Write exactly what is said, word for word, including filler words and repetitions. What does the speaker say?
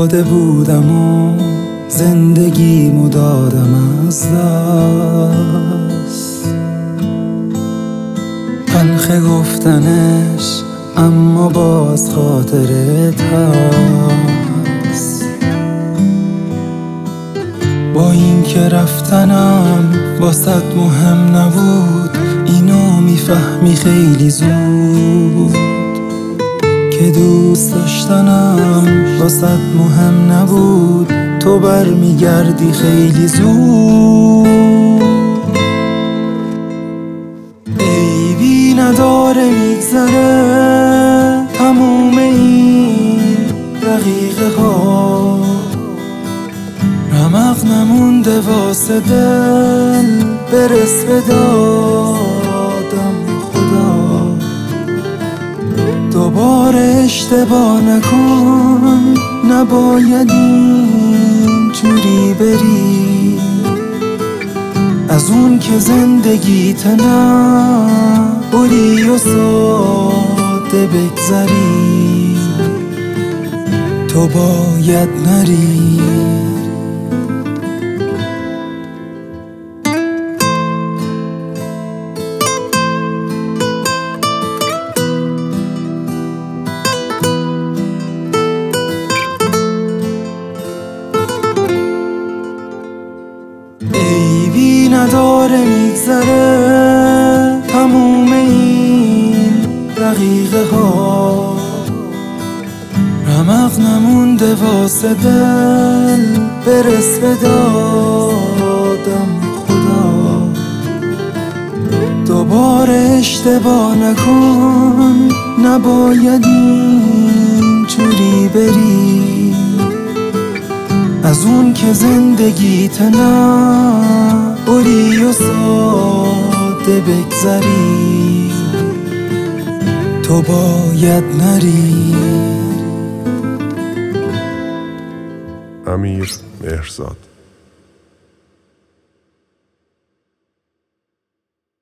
داده بودم و زندگیمو دادم از دست. تلخ گفتنش اما باز خاطرت هست. با این که رفتنم واسط مهم نبود، اینو میفهمی خیلی زود که دوست داشتنم واسط مهم نبود. تو برمیگردی خیلی زود. عیبی نداره میگذره تموم این دقیقه ها، رمق نمونده واسه دل برس به دادم خدا. دوباره اشتباه نکن، نباید اینجوری بری از اون که زندگیت نبری و ساده بگذری. تو باید نری. عیبی نداره میگذره تموم این دقیقه ها، رمق نمونده واسه دل برس به دادم خدا. دوباره اشتباه نکن، نباید اینجوری بری از اون که زندگیت نبری و ساده بگذری. تو باید نری. امیر مهرزاد.